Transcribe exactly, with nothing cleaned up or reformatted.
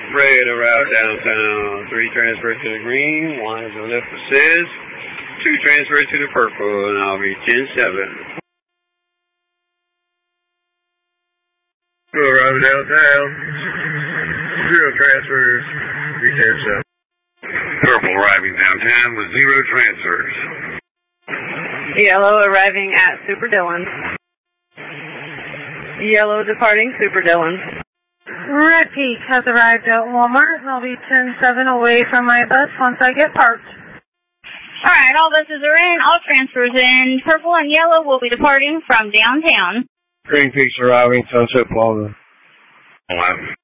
Red arrived downtown. Three transfer to the green. One is a left assist. Two transfer to the purple, and I'll be ten seven. Two arriving downtown. Zero transfers. Be ten seven. Purple arriving downtown with zero transfers. Yellow arriving at Super Dillon. Yellow departing Super Dillon. Red Peak has arrived at Walmart. I'll be ten seven away from my bus once I get parked. Alright, all buses are in, all transfers in. Purple and yellow will be departing from downtown. Green Peak's arriving, Sunset Plaza. Eleven.